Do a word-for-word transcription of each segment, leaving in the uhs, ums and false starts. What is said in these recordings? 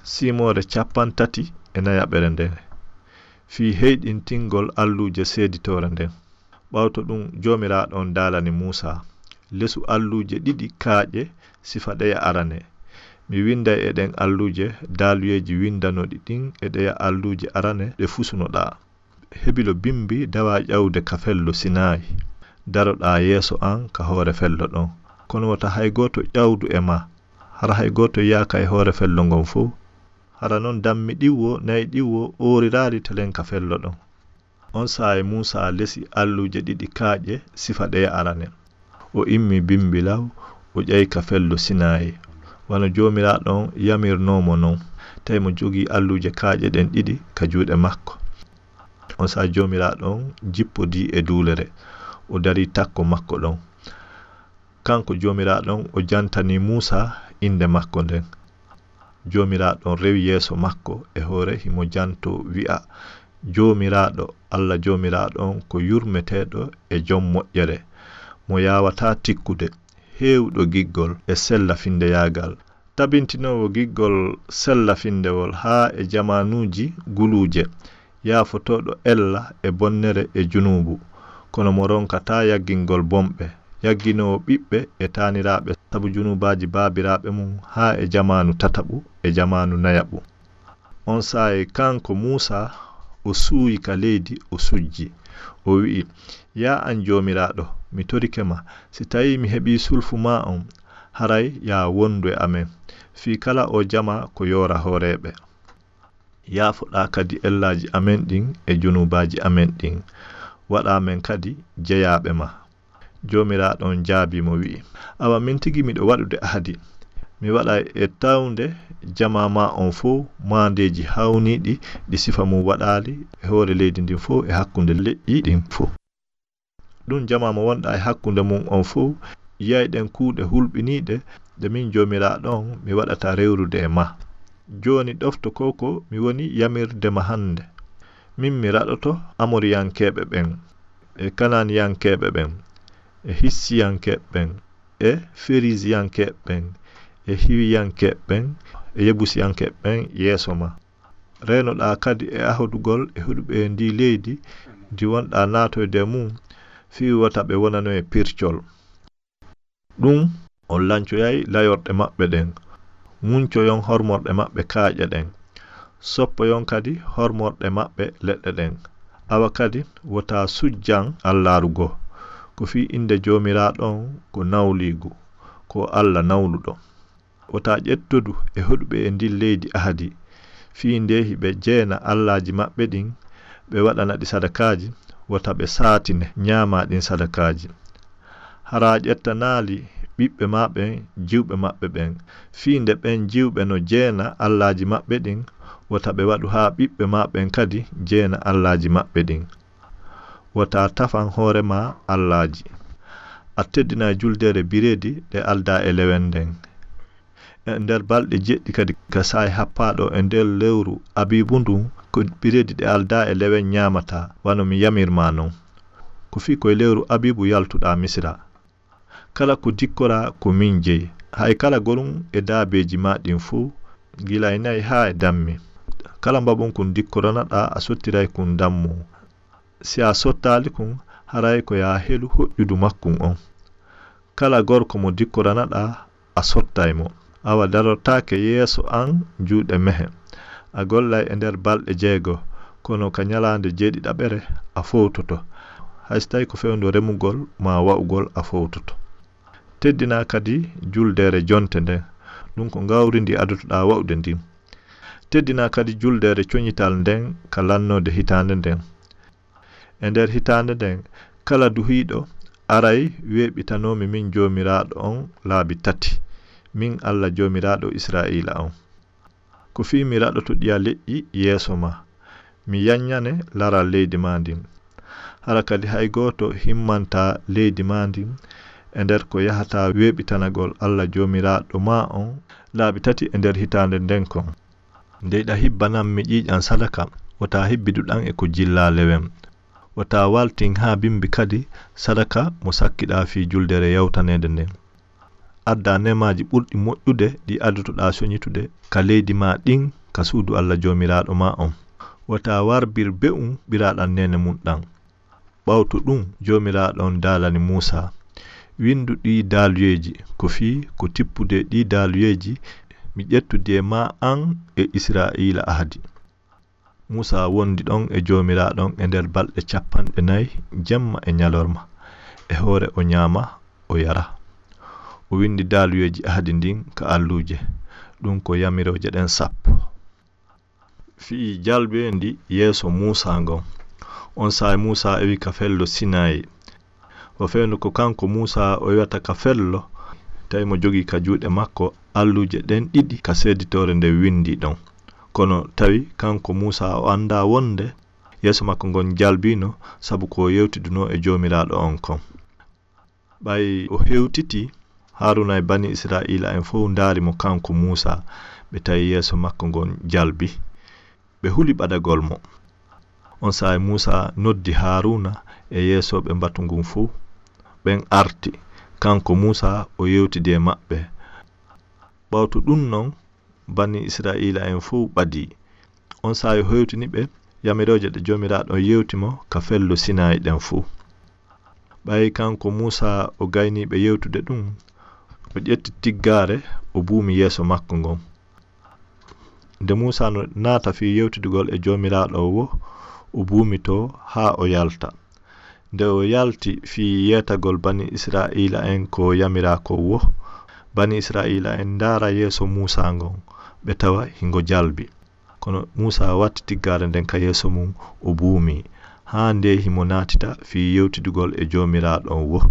simore capan tati e nayaɓere nden fi heyɗintingol alluje seeditore nden. Ɓawto ɗum jomiraɗo on dalani Musa lesu alluje ɗiɗi kaaƴe sifa ɗeya arane. Mi winday e ɗen alluje daluyeji windanoɗi ɗin e ɗeya alluje arane ɗe fusunoɗa. Hebilo bimbi dawa ƴawde ka fello Sinayi. Daroɗa yeeso an ka hoore fello ɗon. Kono wata hay goto ƴawdu e ma. Hara hay goto yaaka e hoore fello ngon fo. Hara non dammi ɗiwwo nayi ɗiwwo oorirari telen ka fello ɗon. On saaye Musa lesi alluje ɗiɗi kaaƴe sifa ɗeya arane. O immi bimbilaw o ƴayi ka fello Sinayi. Wano jomiraɗon yamirnomo non. Tawi mo jogi alluje kaaƴe ɗen ɗiɗi ka juuɗe makko. On saa jomiraɗon jippodi e duulere. O dari takko makko ɗon. Kanko jomiraɗon o jantani Musa inde makko nden. Jomiraɗon rewi yeeso makko e hoore himo janto wi'a jomiraɗo Allah jomiraɗon ko yurmeteɗo e jom moƴƴere mo yawata tikkude hewɗo giggol e sella finde yagal tabintinowo giggol sella findewol ha e jamanuji guluje yafotoɗo ella e bonnere e junubu kono mo ronkata yaggingol bomɓe yagginowo ɓiɓɓe e taniraɓe sabu junubaji babiraɓe mum ha e jamanu tataɓu e jamanu nayaɓu. On saaye kanko Musa o suuyi ka leydi o sujji o wi'i ya an jomiraɗo mi torike ma si tawi mi heɓi sulfu ma on haray ya wondu e amen fi kala o jama ko yora horeɓe yafoɗa kadi ellaji amen ɗin e junubaji amen ɗin waɗa men kadi jeyaɓe ma. Jomiraɗon jaabi mo wi'i awa min tigi miɗo waɗude ahadi mi waɗa e tawnde jama ma on fo mandeji hawniɗi ɗi sifa mum waɗali e hoore leydi ndin fo e hakkunde leƴƴi ɗin fo. Ɗum jama mo wonɗa e hakkunde mum on fo yiyayɗen kuuɗe hulɓiniɗe de min jomiraɗon mi waɗata rewrude e ma. Joni ɗofto koko mi woni yamirde ma hande. Min mi raɗoto Amoriyankeɓe ɓen e Kananiyankeɓe ɓen e Hissiyankeɓe ɓen e Ferisiyankeɓe ɓen e Hiwiyankeɓe ɓen e Yebusiyankeɓe ɓen yeeso ma. Renoɗa kadi e ahodugol e huɗuɓe ndi leydi ndi wonɗa natoyde mum fi wata ɓe wonano e pircol. Ɗum on lancoyay layorɗe maɓɓe ɗen muncoyon hormorɗe maɓɓe kaaƴe ɗen soppoyon kadi hormorɗe maɓɓe leɗɗe ɗen awa kadi wota sujjan allarugo ko fi inde jomiraɗon ko nawligu ko Allah nawluɗo wota ƴettodu e hoɗuɓe e ndi leydi ahadi fi ndehi ɓe jeena allaji maɓɓe ɗin ɓe waɗana ɗi sadakaji wota ɓe saatine ñaama ɗin sadakaji hara ƴettanaali ɓiɓɓe maɓɓe jiwɓe maɓɓe ɓen fi nde ɓen jiwɓe no jeena allaji maɓɓe ɗin wota ɓe waɗu ha ɓiɓɓe maɓɓen kadi jeena allaji maɓɓe ɗin wota tafan hoorema allaji a teddina juldere biredi ɗe alda e lewen nden e nder balɗe jeɗɗi kadi ka saay happaɗo e nder lewru abibu ndun ko biredi ɗe alda e lewen ñamata wano mi yamirma non ko fi koye lewru abibu yaltuɗa misira kala ko dikkora ko min jeyi hay kala gorum e daabeji ma ɗin fo gila e nayi ha e dammi kala mbabon kun dikkoranaɗa a sottiray kun dammu si a sottali kun haray ko ya helu hoƴƴudu makkun on kala gorko mo dikkoranaɗa a sottay mo awa darotake yeeso an juuɗe mehe a gollay e nder balɗe jeego kono ka ñalande jeeɗiɗaɓere a fowtoto hayso tawi ko fewndo remugol ma wa'ugol a fowtoto teddina kadi juldere jonte nden ɗum ko ngawri ndi adotoɗa wa'ude ndin teddina kadi juldere coñital nden ka lannode hitande nden e nder hitande nden kala duhiɗo aray weɓitanomi min jomiraɗo on laabi tati min Allah jomiraɗo Israila on ko fi mi raɗoto ɗiya leƴƴi yeeso ma mi yanñane laral leydi ma ndin hara kadi hay goto himmanta leydi ma ndin e nder ko yahata weɓitanagol Allah jomiraɗo ma on laabi tati e nder hitande nden kon ndeyɗa hibbanan mi ƴiƴan sadaka wota hibbiduɗan e ko jilla lewen wata waltin ha bimbi kadi sadaka mo sakkiɗa fi juldere yawtanede nden adda nemaji ɓurɗi moƴƴude ɗi addutoɗa soñitude ka leydi ma ɗin ka suudu Allah jomiraɗo ma on wata warbir be'um ɓiraɗan nene mum ɗan ɓawto ɗum jomiraɗon dalani Musa windu ɗi daluyeji ko fi ko tippude ɗi daluyeji mi ƴettude ma an e Israila ahadi Musa wondi ɗon e jomiraɗon e nder balɗe capanɗe nayi jemma e ñalorma e hoore o ñama o yara o windi daluyeji ahadi ndin ka alluje ɗum ko yamiroje ɗen sappo fi jalbe ndi yeso Musa ngon on sa Musa ewi ka fello Sinai o fewno ko kanko Musa o wi'ata ka fello tawi mo jogi ka juuɗe makko alluje ɗen ɗiɗi ka seditore nde windi ɗon kono tawi kanko Musa o anda wonde yeso makko ngon jalbino sabu ko yewtiduno e jomiraɗo on kon ɓay o hewtiti Haruna e bani Israila en fof ndaari mo kanko Musa ɓe tawi yeso makko ngon jalbi ɓe huli ɓadagol mo on sa Musa noddi Haruna e yesoɓe mbatu ngun fof ɓen arti kanko Musa o yewtidi e maɓɓe ɓawto ɗum non bani Israila en fof ɓadi on sa yo hewtini ɓe yamiroje ɗe jomiraɗo yewtimo ka fello Sinai ɗen fof ɓay kanko Musa o gayniɓe yewtude ɗum o ƴetti tiggare o buumi yeso makko ngon nde Musa no naata fi yewtidugol e jomiraɗo wo o buumi to ha o yalta nde o yalti fi yetagol bani Israila en ko yamira ko wo bani Israila en ndara yeso Musa ngon ɓe tawa hingo jalbi kono Musa watti tiggare nden ka yeso mum o buumi ha nde himo natita fi yewtidugol e jomiraɗo wo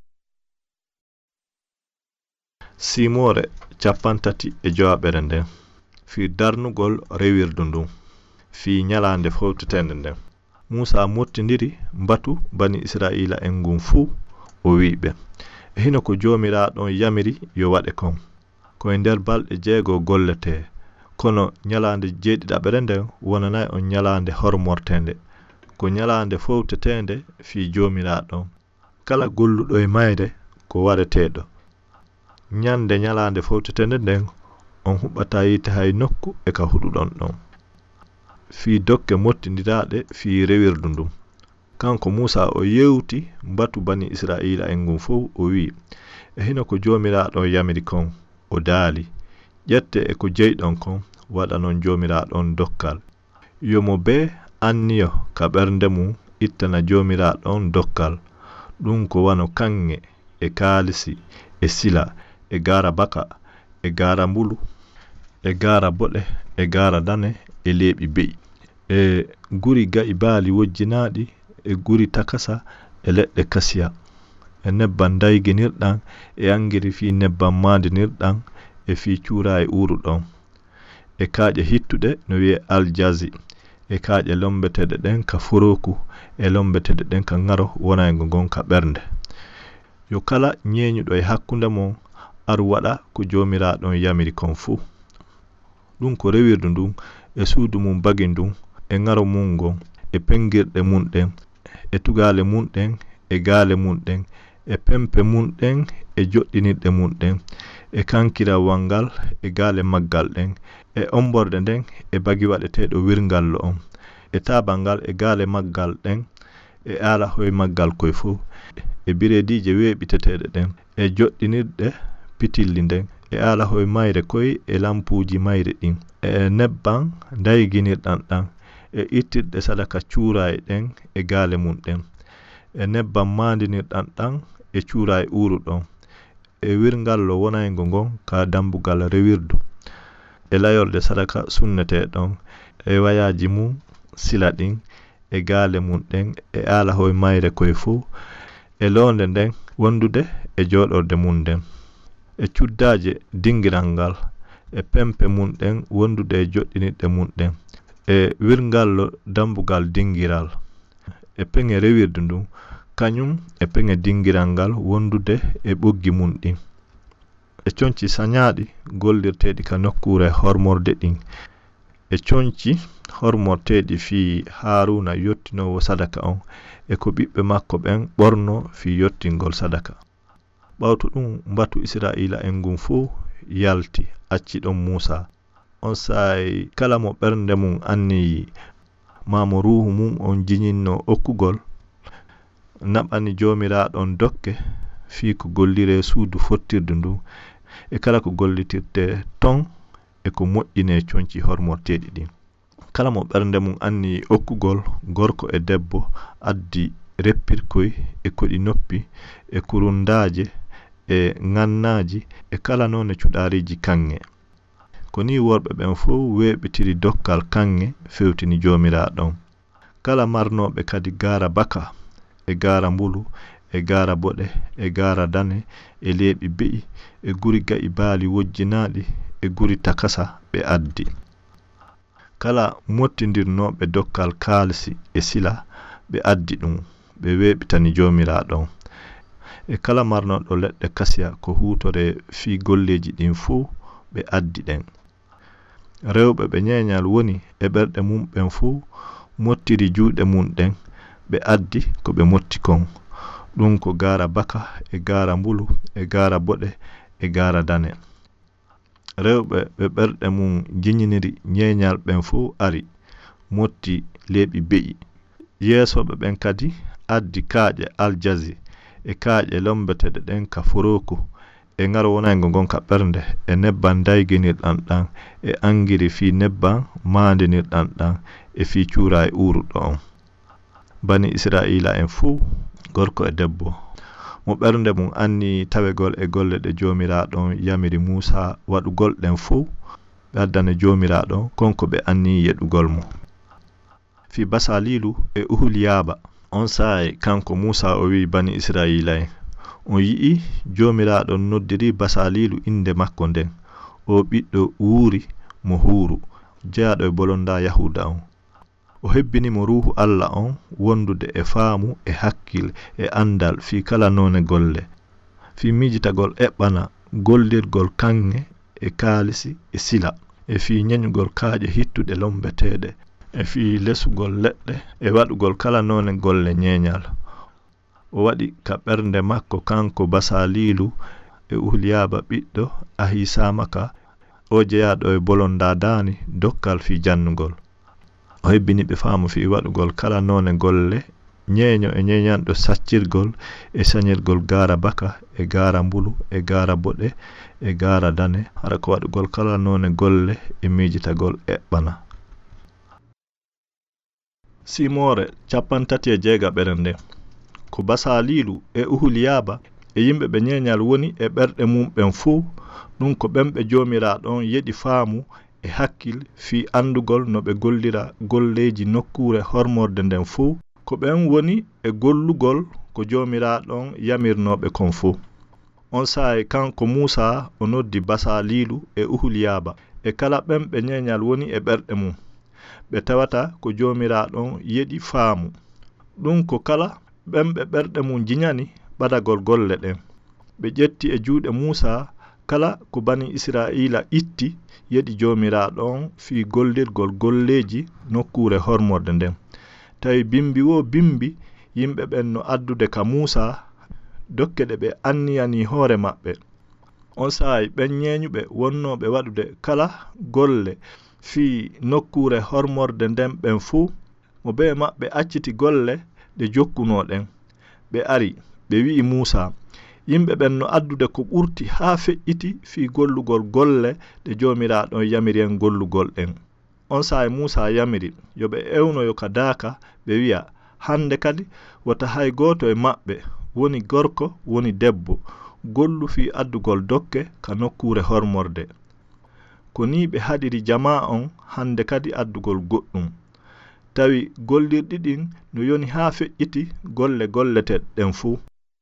simore capantati e jowaɓere nden fi darnugol rewirdu ndun fi ñalande fowtetende nden Musa mottindiri mbatu bani Israila en ngun fuu o wiɓe e hino ko jomiraɗon yamiri yo waɗe kon ko e nder balɗe jeego gollete kono ñalande jeeɗiɗaɓere nden wonanayi on ñalande hormortende ko ñalande fowtetende fi jomiraɗon kala golluɗo e mayre ko waɗeteɗo ñande ñalande fowtetende nden on huɓata yite hay nokku e ka huɗuɗon ɗon fi dokke mottindiraɗe fi rewirdu ndum kanko Musa o yewti mbatu bani Israila en ngun fof o wi e hino ko jomiraɗon yamiri kon o daali ƴette e ko jeyɗon kon waɗa non jomiraɗon dokkal yomo be anniyo ka ɓernde mum ittana jomiraɗon dokkal ɗum ko wano kanŋe e kaalisi e sila e gara baka e gara mbulu e gara boɗe e gara dane e leeɓi beyi e guri ga'i baali wojjinaɗi e guri takasa e leɗɗe kasiya e nebban dayginirɗan e angiri fi nebban mandinirɗan e fi cuura e uruɗon e kaaƴe hittuɗe no wiye aljazi e kaaƴe lombeteɗe ɗen ka foroku e lombeteɗe ɗen ka ngaro wona e ngon ka ɓernde yo kala ñeeñuɗo e hakkunde mon aru waɗa ko jomiraɗon yamiri kon fuu ɗum ko rewirdu ndun e suudu mum bagi ndun e ngaro mum ngon e pengirɗe mum ɗen e tugale mum ɗen e gaale mum ɗen e pempe mum ɗen e joɗɗinirɗe mum ɗen e kankirawal ngal e gaale maggal ɗen e omborde nden e bagi waɗeteɗo wirngallo on e tabal ngal e gaale maggal ɗen e ala hoye maggal koye fof e biredije weeɓiteteɗe ɗen e joɗɗinirɗe pitilli nden e ala hoye mayre koye e lampuji mayre ɗin e nebban dayginirɗan ɗan e ittirɗe sadaka cuura e ɗen e gaale mum ɗen e nebban mandinirɗan ɗan e cuura e uruɗon e wirngallo wona e ngon ka dambugal rewirdu e layorde sadaka sunneteɗon e wayaji mum sila ɗin e gaale mum ɗen e ala hoye mayre koye fof e londe nden wondude e joɗorde mum nden e cuddaje dingiral ngal e pempe mum ɗen wondude e joɗɗinirɗe mum ɗen e wirngallo dambugal dingiral e peŋe rewirdu ndun kañum e peŋe dingiral ngal wondude e ɓoggi mum ɗin e conci sañaaɗi gollirteɗi ka nokkure hormorde ɗin e conci hormorteɗi fi Haruna yottinowo sadaka on e ko ɓiɓɓe makko ɓen ɓorno fi yottingol sadaka ɓawto ɗum mbatu Israila en ngun fuu yalti acci ɗon Musa. On saay kala mo ɓernde mum anni mamo ruhu mum on jinyinno okkugol naɓani jomiraɗon dokke fii ko gollire suudu fottirdu ndu e kala ko gollitirte ton e ko moƴƴine coñci hormorteɗi ɗin. Kala mo ɓernde mum anni okkugol gorko e debbo addi reppirkoy e koɗi noppi e kurundaje e ngannaji e kala noon e cuɗariji kanŋe. Ko ni worɓe ɓen fof weeɓitiri dokkal kanŋe fewtini jomiraɗon. Kala marnoɓe kadi gara baka e gara mbulu e gara boɗe e gara dane e leeɓi be'i e guri ga'i baali wojjinaɗi e guri takasa ɓe addi. Kala mottindirnoɓe dokkal kaalisi e sila ɓe addi ɗum ɓe weeɓitani jomiraɗon. E kala marnoɗo leɗɗe kasiya ko hutore fi golleji ɗin fuu ɓe addi ɗen. Rewɓe ɓe ñeeñal woni e ɓerɗe mum ɓen fuu mottiri juuɗe mum ɗen ɓe addi ko ɓe motti kon. Ɗum ko gara baka e gara mbulu e gara boɗe e gara dane. Rewɓe ɓe ɓerɗe mum jiñiniri ñeeñal ɓen fuu ari motti leeɓi be'i. Yeesoɓe ɓen kadi addi kaaƴe aljazi e kaaƴe lombeteɗe ɗen ka foroko e ngaro wonaygo gonka ɓernde e nebban dayginirɗan ɗan e angiri fi nebban maandinirɗan ɗan e fi cuura e uruɗo on. Bani Israila en fuu gorko e debbo mo ɓernde mum anni tawegol e golle ɗe jomiraɗon yamiri Musa waɗugol ɗen fuu ɓe addane jomiraɗon konko ɓe anni yeɗugol mo. Fi Basalilu e Uhulyaba on saay kanko Musa o wi bani Israila en on yi'i jomiraɗon noddiri Basalilu inde makko nden o ɓiɗɗo wuuri mo huuru jeyaɗo e bolonda Yahuda on. O hebbini mo ruhu Allah on wondude e faamu e hakkil e andal fi kala none golle fi mijitagol eɓɓana gollirgol kanŋe e kaalisi e sila e fi ñeñugol kaaƴe hittuɗe lombeteɗe e fi lesugol leɗɗe e waɗugol kala none golle ñeeñal. O waɗi ka ɓernde makko kanko Basalilu e Uhulyaba ɓiɗɗo Ahisamaka o jeyaɗo e bolonda daani dokkal fi jannugol. O hebbini ɓe faamu fi waɗugol kala none golle ñeeño e ñeeñanɗo saccirgol e sañirgol gara baka e gara mbulu e gara boɗe e gara dane hara ko waɗugol kala none golle e mijitagol eɓɓana. Simore capantati e jeegaɓere nde ko Basalilu e Uhulyaba e yimɓe ɓe ñeeñal woni e ɓerɗe mum ɓen fuu ɗum ko ɓen ɓe jomiraɗon yeɗi faamu e hakkil fi andugol no ɓe gollira golleji nokkure hormorde nden fuu ko ɓen woni e gollugol ko jomiraɗon yamirnoɓe kon fuu. On saay kanko Musa o noddi Basalilu e Uhulyaba e kala ɓen ɓe ñeeñal woni e ɓerɗe mum ɓe tawata ko jomiraɗon yeɗi faamu ɗum ko kala ɓen ɓe ɓerɗe mum jiñani ɓadagol golle ɗen. Ɓe ƴetti e juuɗe Musa kala ko bani Israila itti yeɗi jomiraɗon fi gollirgol golleji nokkure hormorde nden. Tawi bimbi wo bimbi yimɓe ɓen no addude ka Musa dokke ɗe ɓe anniyani hoore maɓɓe. On saay ɓen ñeeñuɓe wonnoɓe waɗude kala golle fi nokkure hormorde nden ɓen fuu mo be maɓɓe acciti golle ɗe jokkunoɗen. Ɓe ari ɓe wi'i Musa yimɓe ɓen no addude ko ɓurti haa feƴƴiti fi gollugol golle ɗe jomiraɗon yamiren gollugol ɗen. On saay Musa yamiri yoɓe ewnoyo ka daaka ɓe wi'a hande kadi wota hay goto e maɓɓe woni gorko woni debbo gollu fi addugol dokke ka nokkure hormorde. Ko ni ɓe haɗiri jama on hande kadi addugol goɗɗum. Tawi gollirɗi ɗin no yoni haa feƴƴiti golle gollete ɗen fuu.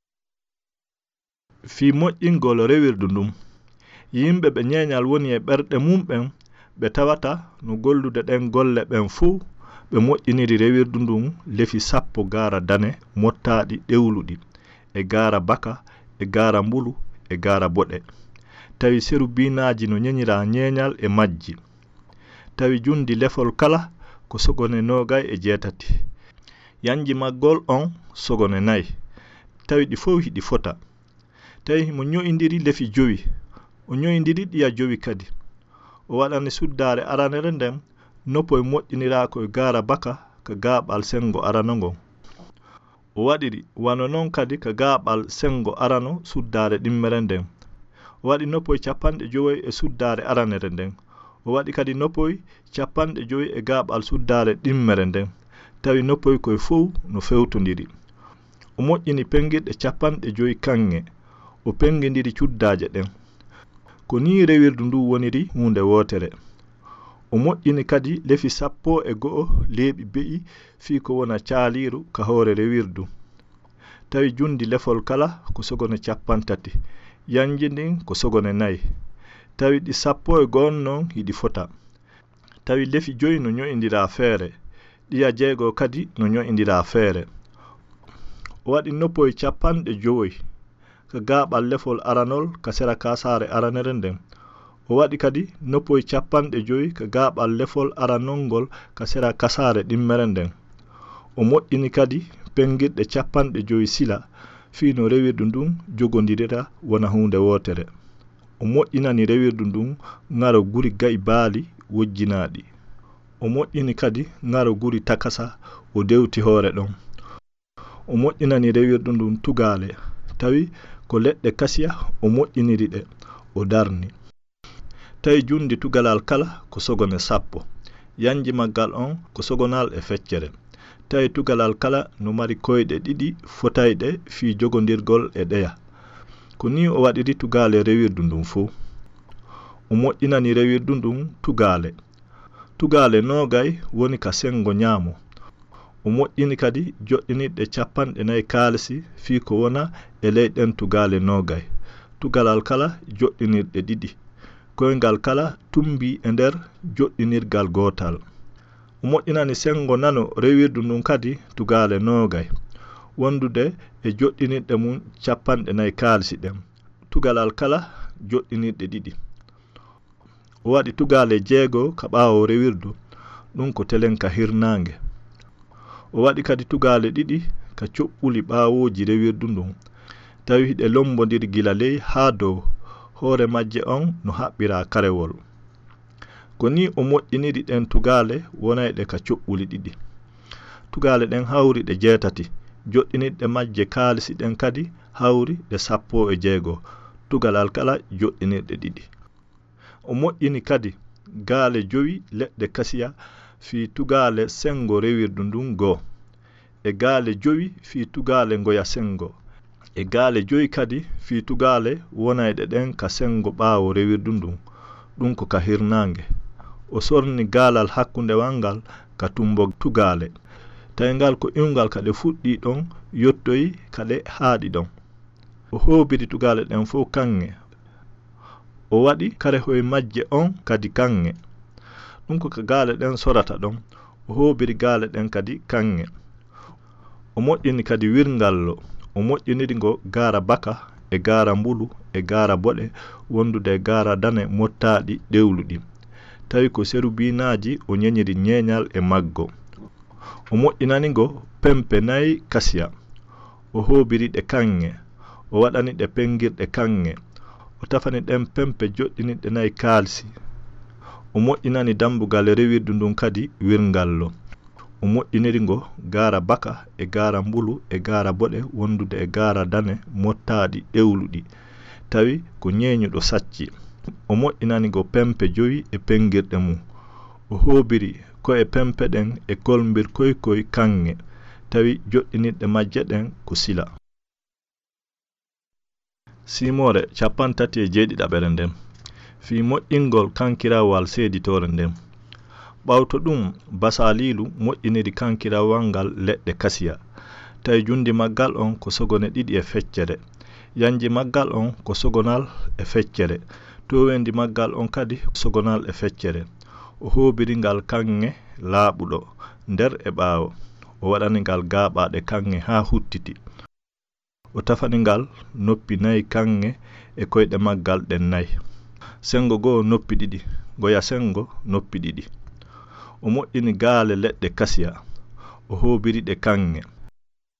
Fi moƴƴingol rewirdu ɗum yimɓe ɓe ñeeñal woni e ɓerɗe mum ɓen ɓe tawata no gollude ɗen golle ɓen fuu ɓe moƴƴiniri rewirdu ndun lefi sappo gara dane mottaɗi ɗewluɗi e gara baka e gara mbulu e gara boɗe. Tawi seru binaji no ñeñira ñeeñal e majji. Tawi jundi lefol kala ko sogone nogay e jeetati. Yanji maggol on sogone nayi. Tawi ɗi fof hiɗi fota. tawi mo ño'indiri lefi jowi o ño'indiri ɗiya jowi kadi o waɗani suddare aranere nden noppo e moƴƴinira koye gara baka ka gaɓal sengo arano ngon o waɗiri wano noon kadi ka gaɓal sengo arano suddare ɗimmere nden o waɗi noppoye capanɗe joyi e suddare aranere nden o waɗi kadi noppoye capanɗe joyi e gaɓal suddare ɗimmere nden tawi noppoye koye fof no fewtodiri o moƴƴini penguirɗe capanɗe joyi kanŋe o penguidiri cuddaje ɗen ko ni rewirdu ndu woniri hunde wotere o moƴƴini kadi lefi sappo e go'o leeɓi be'i fii ko wona caaliru ka hoore rewirdu tawi jundi lefol kala ko sogone capantati yanji ndin ko sogone nayi tawi ɗi sappo e goon noon hiɗi fota tawi lefi joyi no ño'indira feere ɗiya jeego kadi no ño'indira feere o waɗi noppoye capanɗe joyi ka gaɓal lefol aranol ka sera kasare aranere nden o waɗi kadi noppoye capanɗe joyi ka gaɓal lefol aranolngol ka sera kasare ɗimmere nden o moƴƴini kadi penguirɗe capanɗe joyi sila fii no rewirdu ndun jogodirira wona hunde wotere o moƴƴinani rewirdu ndun ngaro guri gayi baali wojjinaɗi o moƴƴini kadi ngaro guri takasa o dewti hoore ɗon o moƴƴinani rewirdu ndun tugale tawi ko leɗɗe kasiya o moƴƴiniri ɗe o darni tawi jundi tugalal kala ko sogone sappo yanji maggal on ko sogonal e feccere tawi tugalal kala no mari koyɗe ɗiɗi fotayɗe fi jogodirgol e ɗeya ko ni o waɗiri tugale rewirdu ndun fo o moƴƴinani rewirdu ndun tugale tugale nogay woni ka sengo ñaamo o moƴƴini kadi joɗɗinirɗe capanɗe nayi kaalisi fii ko wona e leyɗen tugale nogay tugalal kala joɗɗinirɗe ɗiɗi koyngal kala tumbi e nder joɗɗinirgal gotal o moƴƴinani sengo nano rewirdu ndun kadi tugale nogay wondude e joɗɗinirɗe mum capanɗe nayi kaalisi ɗen tugalal kala joɗɗinirɗe ɗiɗi o waɗi tugale jeego ka ɓawo rewirdu ɗum ko telen ka hirnange o waɗi kadi tugale ɗiɗi ka coɓɓuli ɓawoji rewirdu ndun tawi hiɗe lombodiri gila ley ha dow hoore majje on no haɓɓira karewol ko ni o moƴƴiniri ɗen tugale wonayɗe ka coɓɓuli ɗiɗi tugale ɗen hawri ɗe jeetati joɗɗinirɗe majje kaalisi ɗen kadi hawri ɗe sappo e jeego tugalal kala joɗɗinirɗe ɗiɗi o moƴƴini kadi gaale jowi leɗɗe kasiya fi tugale sengo rewirdu ndun goo e gaale jowi fi tugale ngoya sengo e gaale joyi kadi fi tugale wonayɗe ɗen ka sengo ɓaawo rewirdu ndun ɗum ko ka hirnange o sorni gaalal hakkunde wangal ka tumbo tugale tawi ngal ko iwngal kaɗe fuɗɗi ɗon yottoyi kaɗe haaɗi ɗon o hoobiri tugale ɗen fof kanŋe o waɗi kare hoye majje on kadi kanŋe ɗum ko ka gaale ɗen sorata ɗon o hoobiri gaale ɗen kadi kanŋe o moƴƴini kadi wirngallo o moƴƴiniri ngo gaara baka e gaara mbulu e gaara boɗe wondude e gaara dane mottaɗi ɗewluɗi tawi ko serubinaji o ñeñiri ñeñal e maggo o moƴƴinani ngo pempe nayi kasiya o hoobiri ɗe kanŋe o waɗani ɗe penguirɗe kanŋe o tafani ɗen pempe joɗɗiniɗɗe nayi kaalisi o moƴƴinani dambugal rewirdu ndun kadi wirngallo o moƴƴiniri ngo gaara baka e gaara mbulu e gaara boɗe wondude e gaara dane mottaɗi ɗewluɗi tawi ko ñeeñuɗo sacci o moƴƴinani ngo pempe joyi e penguirɗe mum o hoobiri ko e pempe ɗen e kolmbir koy koy kanŋe tawi joɗɗinirɗe majje ɗen ko sila simore capantati e jeeɗiɗaɓere nden fi moƴƴingol kankirawal seeditore nden ɓawto ɗum basalilu moƴƴiniri kankirawal ngal leɗɗe kasiya tawi jundi maggal on ko sogone ɗiɗi e feccere yanji maggal on ko sogonal e feccere towendi maggal on kadi sogonal e feccere o hoobiri ngal kanŋe laaɓuɗo nder e ɓaawo o waɗani ngal gaaɓaɗe kanŋe ha huttiti o tafani ngal noppi nayi kanŋe e koyɗe maggal ɗen nayi sengo goo noppi ɗiɗi goya sengo noppi ɗiɗi o moƴƴini gaale leɗɗe kasiya o hoobiri ɗe kanŋe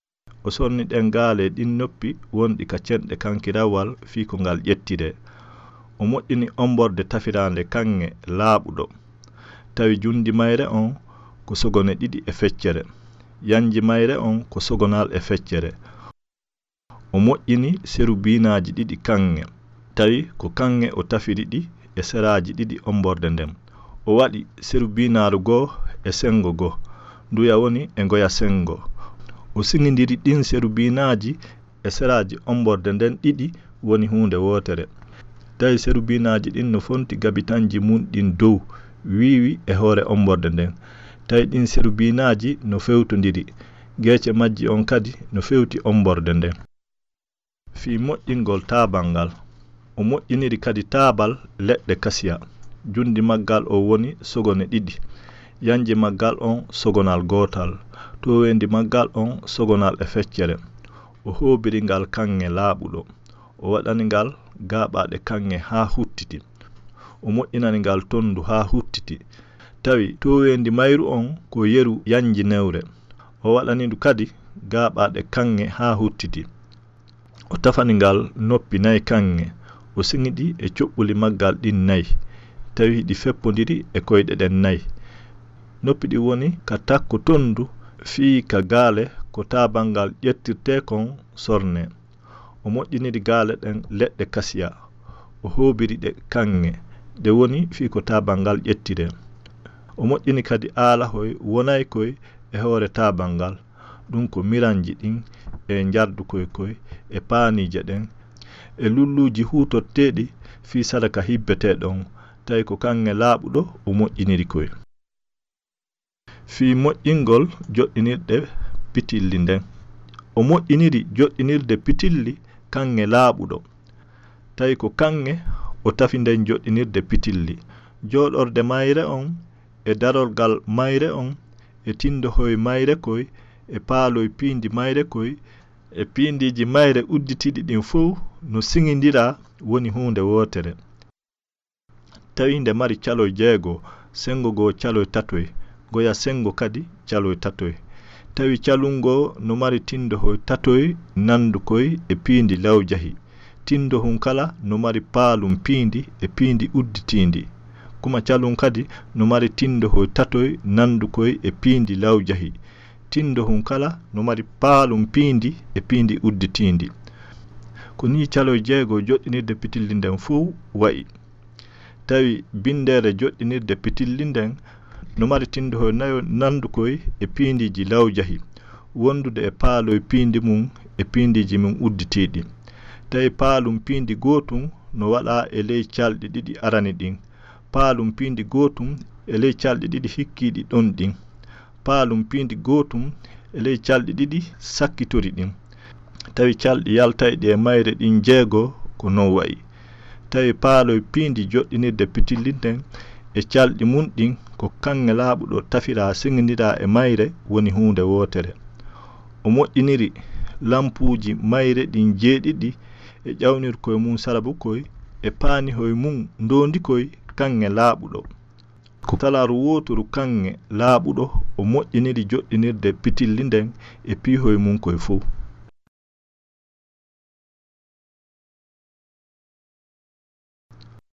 o sonni ɗen gaale ɗin noppi wonɗi ka cenɗe kankirawal fii ko ngal ƴettide. O moƴƴini omborde tafirande kanŋe laaɓuɗo, tawi jundi mayre on ko sogone ɗiɗi e feccere, yanji mayre on ko sogonal e feccere. O moƴƴini seru biinaji ɗiɗi kanŋe, tawi ko kanŋe o tafiri ɗi e seraji ɗiɗi omborde nden. O waɗi seru biinaru goo e sengo goo, nduya woni e ngoya sengo. O siŋindiri ɗin seru biinaji e seraji omborde nden ɗiɗi woni hunde wotere. Tawi seru biinaji ɗin no fonti gabitanji mum ɗin dow wiiwi e hoore omborde nden. Tawi ɗin seru biinaji no fewtodiri, geece majji on kadi no fewti omborde nden. Fii moƴƴingol taabal ngal, o moƴƴiniri kadi taabal leɗɗe kasiya. Jundi maggal o woni sogone ɗiɗi, yanji maggal on sogonal gootal, towendi maggal on sogonal e feccere. O hoobiri ngal kanŋe laaɓuɗo, o waɗani ngal gaaɓaɗe kanŋe haa huttiti. O moƴƴinani ngal tondu haa huttiti, tawi towendi mayru on ko yeru yanji newre. O waɗani ndu kadi gaaɓaɗe kanŋe haa huttiti. O tafani ngal noppi nayi kanŋe, o siŋiɗi e coɓɓuli maggal ɗin nayi, tawi ɗi feppodiri e koyɗe ɗen nayi. Noppi ɗi woni ka takko tondu fii ka gaale ko taabal ngal ƴettirte kon sorne. O moƴƴiniri gaale ɗen leɗɗe kasiya, o hoobiri ɗe kanŋe ɗe woni fii ko taabal ngal ƴettire. O moƴƴini kadi aalahoy wonay koy e hoore taabal ngal, ɗum ko miranji ɗin e njardu koy koy e paanije ɗen e lulluji huutotteɗi fii sadaka hibbeteɗon, tawi ko kanŋe laaɓuɗo o moƴƴiniri koy. Fii moƴƴingol joɗɗinirɗe pitilli nden, o moƴƴiniri joɗɗinirde pitilli kanŋe laaɓuɗo, tawi ko kanŋe o tafi nden joɗɗinirde pitilli. Jooɗorde mayre on e darolgal mayre on e tindohoy mayre koy e paaloy piindi mayre koy e piindiji mayre udditiɗi ɗin fof no siŋindira woni hunde wotere. Tawi nde mari caloy jeego, sengo goo caloy tatoy, goya sengo kadi caloy tatoy. Tawi calungo no mari tindohoy tatoy nandu koy e piindi lawjahi, tindohun kala no mari paalum piindi e piindi udditindi. Kuma calun kadi no mari tindohoy tatoy nandu koy e piindi lawjahi, tindohun kala no mari paalum piindi e piindi udditindi. Ko ni caloy jeego joɗɗinirde pitilli nden fof wayi. Tawi bindere joɗɗinirde pitilli nden no mari tindohoy nayo nandu koy e piindiji lawjahi, wondude e paaloy piindi mum e piindiji mum udditiɗi. Tawi paalum piindi gootum no waɗa e ley calɗi ɗiɗi arani ɗin, paalum piindi gootum e ley calɗi ɗiɗi hikkiɗi ɗon ɗin, paalum piindi gootum e ley calɗi ɗiɗi sakkitori ɗin. Tawi calɗi yaltayɗi e mayre ɗin jeego ko non wayi. Tawi paaloy piindi joɗɗinirde pitilli nden e calɗi mum ɗin ko kanŋe laaɓuɗo tafira siŋindira e mayre woni hunde wotere. O moƴƴiniri lampuuji mayre ɗin jeeɗiɗi e ƴawnirkoye mum sarabu koy e paanihoye mum ndondi koy kanŋe laaɓuɗo. Ko talaru wotoru kanŋe laaɓuɗo o moƴƴiniri joɗɗinirde pitilli nden e piihoye mum koye fof.